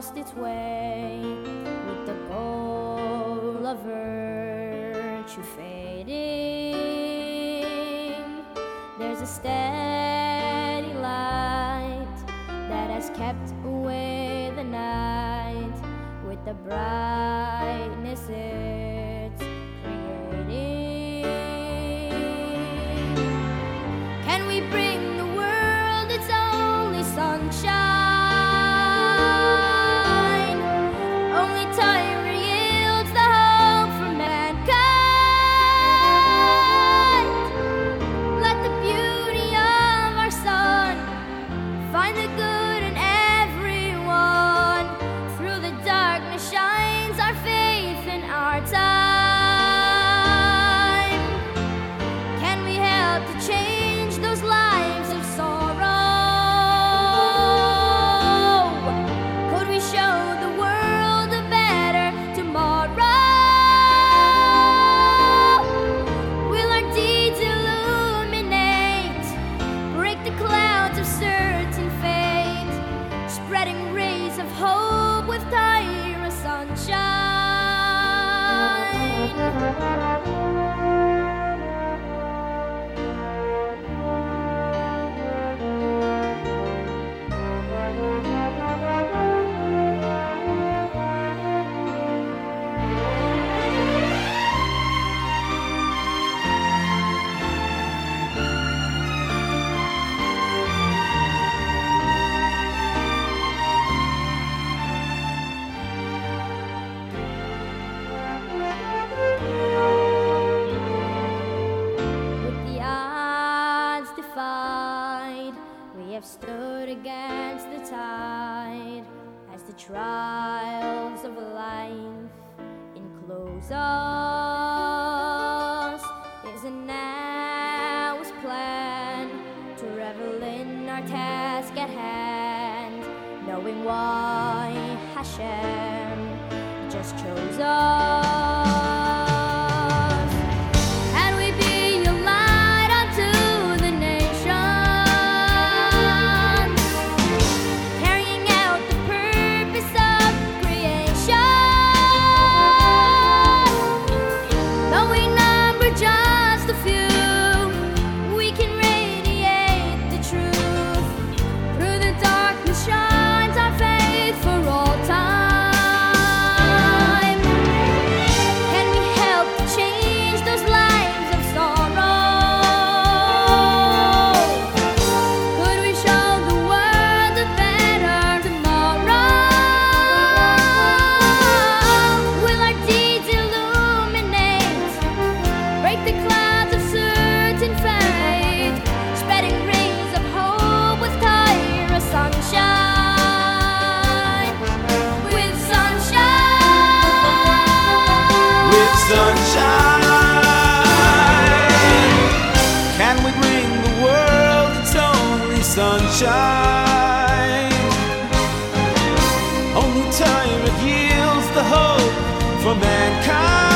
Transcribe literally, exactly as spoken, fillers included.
lost its way, with the goal of virtue fading. There's a steady light that has kept away the night with the brightness it's creating. Can we bring the world its only sunshine? Only time yields the hope for mankind. Let the beauty of our sun find the good in everyone. Through the darkness shines our faith and our time. Can we help to change those lives of sorrow? Could we show the world a better tomorrow? Will our deeds illuminate, break the clouds of certain fate, spreading rays of hope with tireless sunshine? We have stood against the tide as the trials of life enclose us. Is a now's plan to revel in our task at hand, knowing why Hashem just chose us. Sunshine, can we bring the world its only sunshine? Only time it yields the hope for mankind.